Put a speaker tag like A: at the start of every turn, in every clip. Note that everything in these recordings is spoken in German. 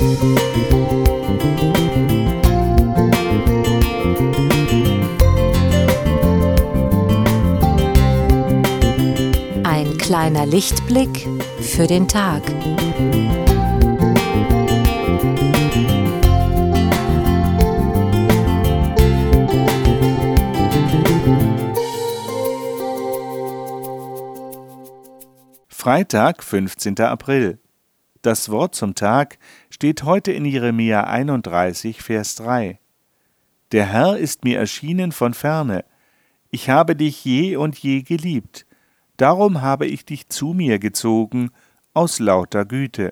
A: Ein kleiner Lichtblick für den Tag.
B: Freitag, 15. April. Das Wort zum Tag steht heute in Jeremia 31, Vers 3. Der Herr ist mir erschienen von ferne. Ich habe dich je und je geliebt. Darum habe ich dich zu mir gezogen, aus lauter Güte.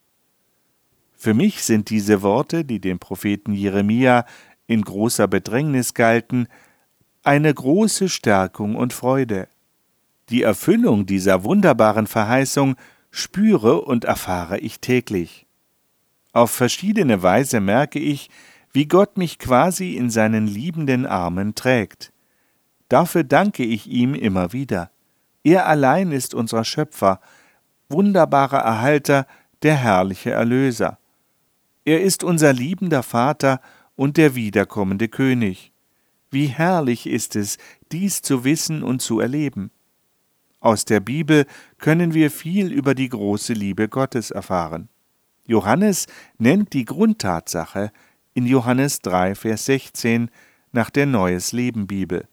B: Für mich sind diese Worte, die dem Propheten Jeremia in großer Bedrängnis galten, eine große Stärkung und Freude. Die Erfüllung dieser wunderbaren Verheißung spüre und erfahre ich täglich. Auf verschiedene Weise merke ich, wie Gott mich quasi in seinen liebenden Armen trägt. Dafür danke ich ihm immer wieder. Er allein ist unser Schöpfer, wunderbarer Erhalter, der herrliche Erlöser. Er ist unser liebender Vater und der wiederkommende König. Wie herrlich ist es, dies zu wissen und zu erleben. Aus der Bibel können wir viel über die große Liebe Gottes erfahren. Johannes nennt die Grundtatsache in Johannes 3, Vers 16 nach der Neues Leben Bibel.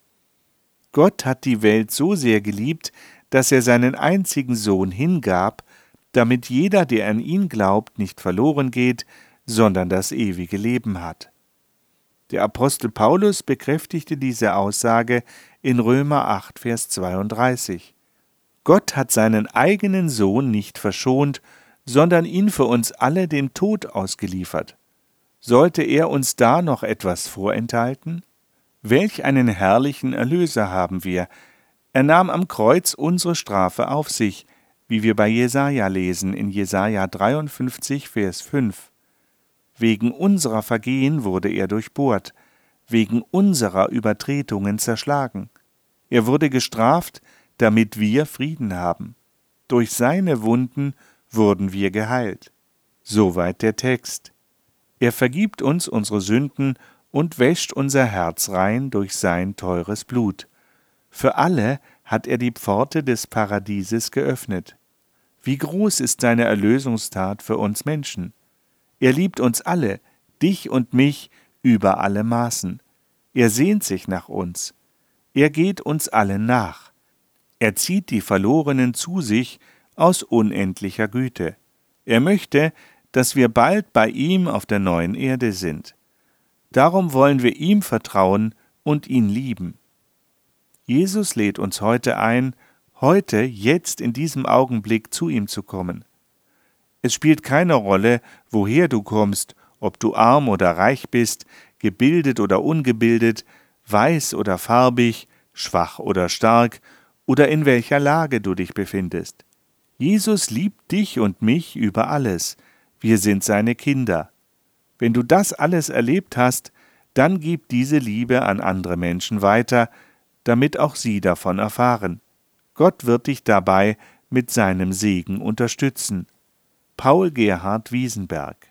B: Gott hat die Welt so sehr geliebt, dass er seinen einzigen Sohn hingab, damit jeder, der an ihn glaubt, nicht verloren geht, sondern das ewige Leben hat. Der Apostel Paulus bekräftigte diese Aussage in Römer 8, Vers 32. Gott hat seinen eigenen Sohn nicht verschont, sondern ihn für uns alle dem Tod ausgeliefert. Sollte er uns da noch etwas vorenthalten? Welch einen herrlichen Erlöser haben wir! Er nahm am Kreuz unsere Strafe auf sich, wie wir bei Jesaja lesen in Jesaja 53, Vers 5. Wegen unserer Vergehen wurde er durchbohrt, wegen unserer Übertretungen zerschlagen. Er wurde gestraft, damit wir Frieden haben. Durch seine Wunden wurden wir geheilt. Soweit der Text. Er vergibt uns unsere Sünden und wäscht unser Herz rein durch sein teures Blut. Für alle hat er die Pforte des Paradieses geöffnet. Wie groß ist seine Erlösungstat für uns Menschen? Er liebt uns alle, dich und mich, über alle Maßen. Er sehnt sich nach uns. Er geht uns allen nach. Er zieht die Verlorenen zu sich aus unendlicher Güte. Er möchte, dass wir bald bei ihm auf der neuen Erde sind. Darum wollen wir ihm vertrauen und ihn lieben. Jesus lädt uns heute ein, heute, jetzt in diesem Augenblick zu ihm zu kommen. Es spielt keine Rolle, woher du kommst, ob du arm oder reich bist, gebildet oder ungebildet, weiß oder farbig, schwach oder stark, oder in welcher Lage du dich befindest. Jesus liebt dich und mich über alles. Wir sind seine Kinder. Wenn du das alles erlebt hast, dann gib diese Liebe an andere Menschen weiter, damit auch sie davon erfahren. Gott wird dich dabei mit seinem Segen unterstützen. Paul Gerhard Wiesenberg.